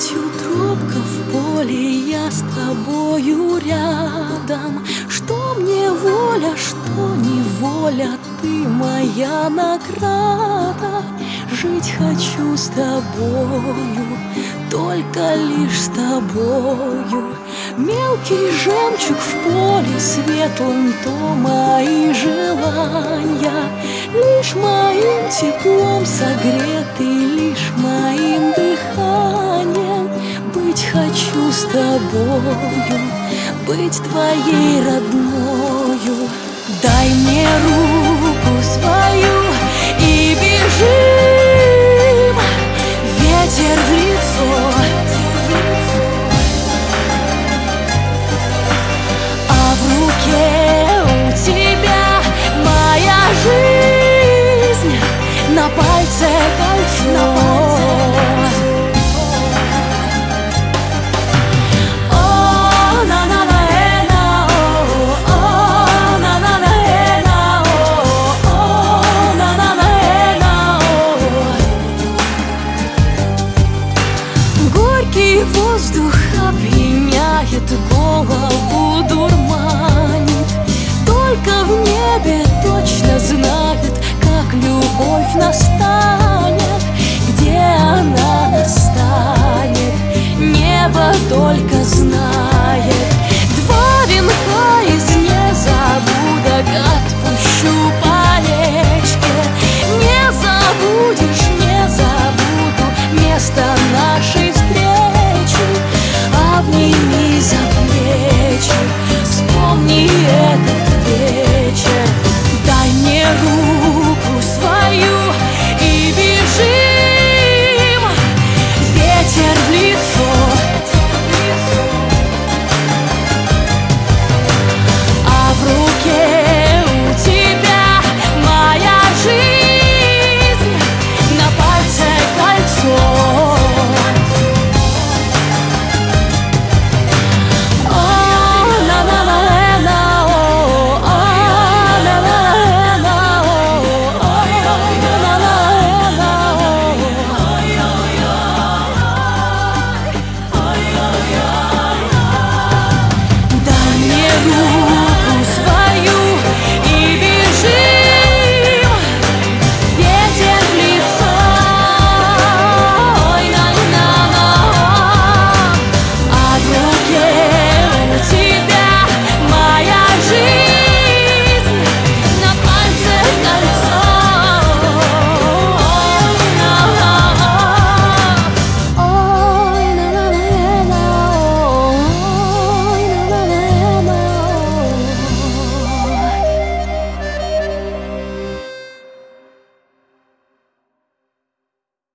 Рытью тропка в поле, я с тобою рядом. Что мне воля, что неволя, ты моя награда. Жить хочу с тобою, только лишь с тобою. Мелкий жемчуг в поле светлым, то мои желания. Лишь моим теплом согреты, лишь моим дыханием. Быть хочу с тобою, быть твоей родною. Дай мне руку,